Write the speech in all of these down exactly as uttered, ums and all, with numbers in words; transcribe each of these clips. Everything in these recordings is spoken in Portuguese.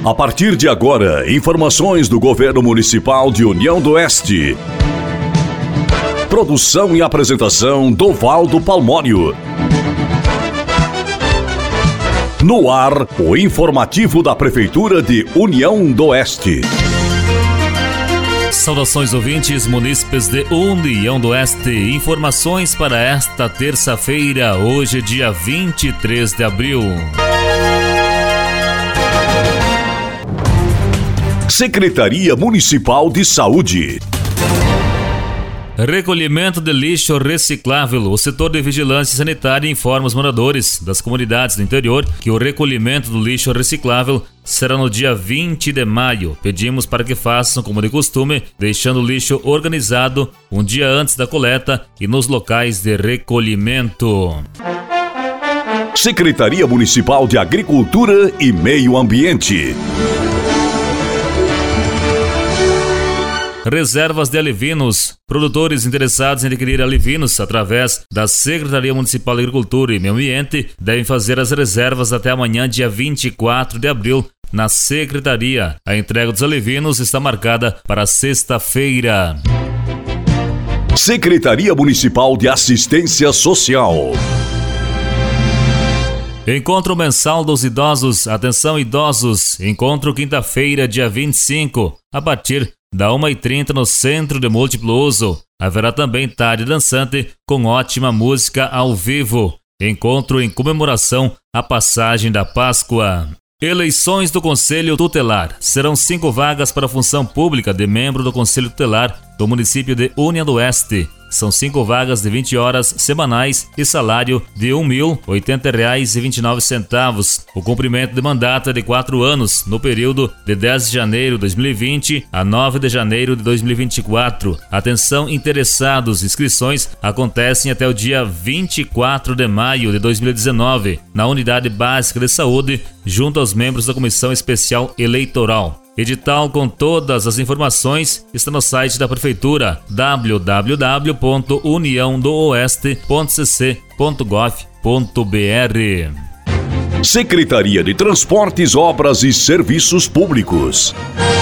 A partir de agora, informações do Governo Municipal de União do Oeste. Produção e apresentação Dovaldo Palmónio. No ar, o informativo da Prefeitura de União do Oeste. Saudações ouvintes, munícipes de União do Oeste. Informações para esta terça-feira, hoje dia vinte e três de abril. Secretaria Municipal de Saúde. Recolhimento de lixo reciclável. O setor de vigilância sanitária informa os moradores das comunidades do interior que o recolhimento do lixo reciclável será no dia vinte de maio. Pedimos para que façam como de costume, deixando o lixo organizado um dia antes da coleta e nos locais de recolhimento. Secretaria Municipal de Agricultura e Meio Ambiente. Reservas de alevinos. Produtores interessados em adquirir alevinos através da Secretaria Municipal de Agricultura e Meio Ambiente devem fazer as reservas até amanhã, dia vinte e quatro de abril, na Secretaria. A entrega dos alevinos está marcada para sexta-feira. Secretaria Municipal de Assistência Social. Encontro mensal dos idosos. Atenção, idosos. Encontro quinta-feira, dia vinte e cinco, a partir da uma e trinta no Centro de Múltiplo Uso. Haverá também tarde dançante com ótima música ao vivo. Encontro em comemoração à passagem da Páscoa. Eleições do Conselho Tutelar. Serão cinco vagas para a função pública de membro do Conselho Tutelar do município de União do Oeste. São cinco vagas de vinte horas semanais e salário de um mil e oitenta reais e vinte e nove centavos. O cumprimento de mandato é de quatro anos, no período de dez de janeiro de dois mil e vinte a nove de janeiro de dois mil e vinte e quatro. Atenção interessados, inscrições acontecem até o dia vinte e quatro de maio de dois mil e dezenove, na Unidade Básica de Saúde, junto aos membros da Comissão Especial Eleitoral. Edital com todas as informações está no site da Prefeitura, w w w ponto união do oeste ponto c c ponto gov ponto b r. Secretaria de Transportes, Obras e Serviços Públicos.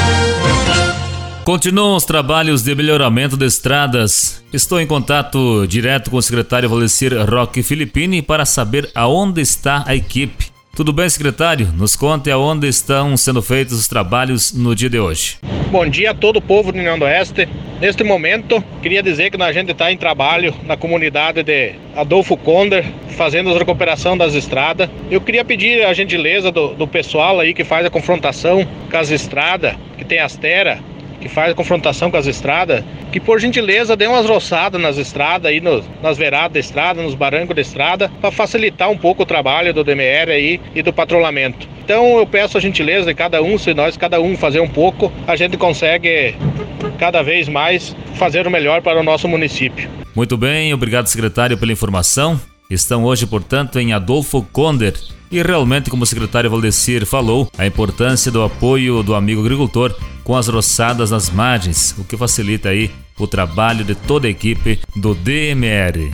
Continuam os trabalhos de melhoramento de estradas. Estou em contato direto com o secretário Valdecir Roque Filippini para saber aonde está a equipe. Tudo bem, secretário? Nos conte aonde estão sendo feitos os trabalhos no dia de hoje. Bom dia a todo o povo da União do Oeste. Neste momento, queria dizer que a gente está em trabalho na comunidade de Adolfo Conder, fazendo a recuperação das estradas. Eu queria pedir a gentileza do, do pessoal aí que faz a confrontação com as estradas, que tem as terras, que faz a confrontação com as estradas, que por gentileza dê umas roçadas nas estradas, aí no, nas veradas da estrada, nos barrancos da estrada, para facilitar um pouco o trabalho do D M R aí e do patrulhamento. Então eu peço a gentileza de cada um, se nós cada um fazer um pouco, a gente consegue cada vez mais fazer o melhor para o nosso município. Muito bem, obrigado, secretário, pela informação. Estão hoje, portanto, em Adolfo Conder. E realmente, como o secretário Valdecir falou, a importância do apoio do amigo agricultor com as roçadas nas margens, o que facilita aí o trabalho de toda a equipe do D M R.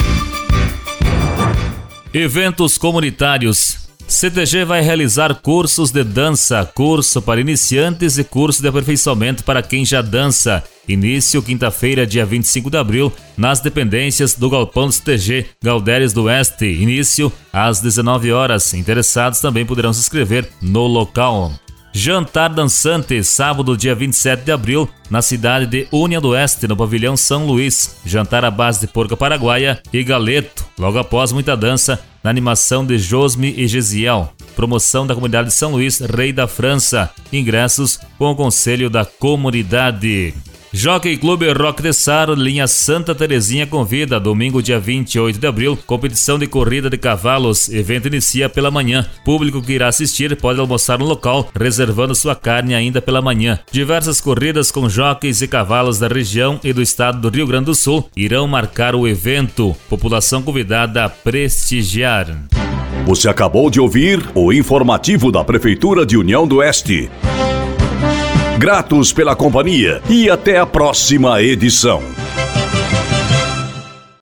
Eventos comunitários. C T G vai realizar cursos de dança, curso para iniciantes e curso de aperfeiçoamento para quem já dança. Início quinta-feira, dia vinte e cinco de abril, nas dependências do Galpão do C T G Galderes do Oeste. Início às dezenove horas. Interessados também poderão se inscrever no local. Jantar dançante, sábado, dia vinte e sete de abril, na cidade de União do Oeste, no pavilhão São Luís. Jantar à base de porca paraguaia e galeto. Logo após muita dança, na animação de Josme e Gesiel. Promoção da comunidade de São Luís, Rei da França. Ingressos com o conselho da comunidade. Jockey Clube Roque de Saro, linha Santa Terezinha convida, domingo dia vinte e oito de abril, competição de corrida de cavalos. Evento inicia pela manhã. Público que irá assistir pode almoçar no local, reservando sua carne ainda pela manhã. Diversas corridas com jockeys e cavalos da região e do estado do Rio Grande do Sul irão marcar o evento. População convidada a prestigiar. Você acabou de ouvir o informativo da Prefeitura de União do Oeste. Gratos pela companhia e até a próxima edição.